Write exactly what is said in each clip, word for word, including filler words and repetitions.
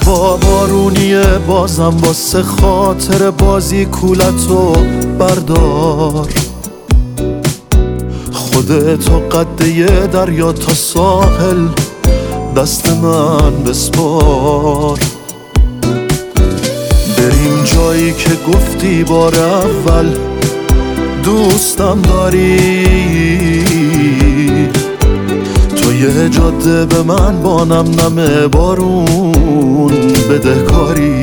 هوا بارونیه بازم واسه خاطر بازی کولتو بردار. خودتو قد یه دریا تا ساحل دست من بسپار. بریم جایی که گفتی بار اول دوستم داری. تو یه جاده به من با نم نم بارون بدهکاری.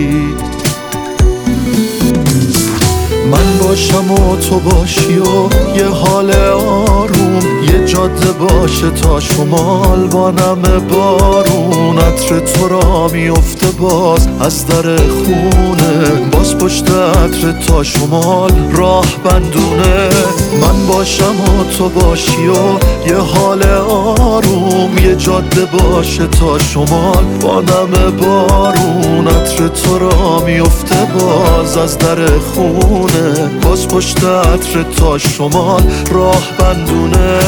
من باشم و تو باشی و یه حال آروم، یه جاده باشه تا شمال با نم بارون. عطر تو را میفته باز از در خونه، باز پشت عطر تا شمال راه بندونه. من باشم و تو باشی و یه حال آروم، یه جاده باشه تا شمال با نم بارون. عطر تو را میفته باز از در خونه، باز پشت عطر تا شمال راه بندونه.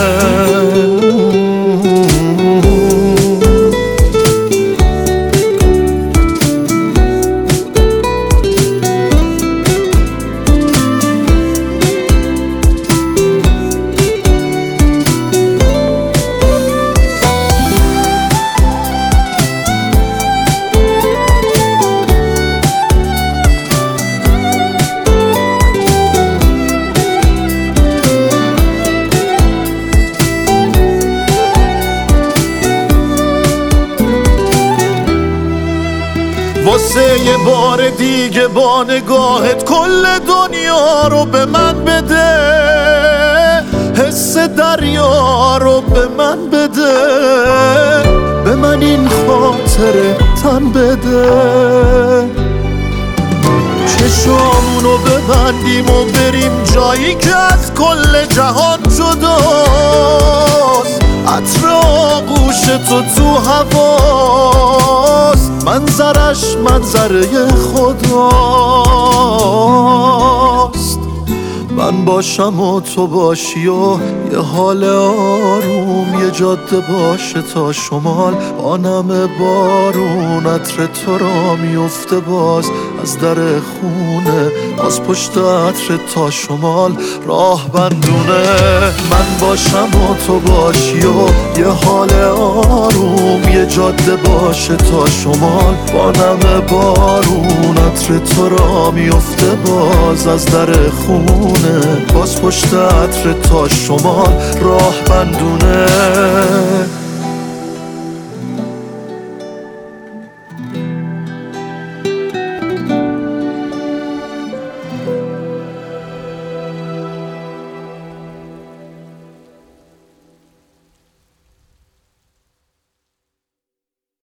واسه یه بار دیگه با نگاهت کل دنیا رو به من بده، حس دریا رو به من بده، به من این خاطره تن بده. چشامونو ببندیم و بریم جایی که از کل جهان جداست. عطر آغوش تو تو هواست، منظرش منظره خداست. من باشم و تو باشی و یه حال آروم، یه جاده باشه تا شمال با نم بارون. عطر تو را میفته باز از در خونه، باز پشت عطر تا شمال راه بندونه. من باشم و تو باشی و یه حال آروم، یه جاده باشه تا شمال با نم بارون. عطر تو را میفته باز از در خونه، باز پشت عطر تا شمال راه بندونه.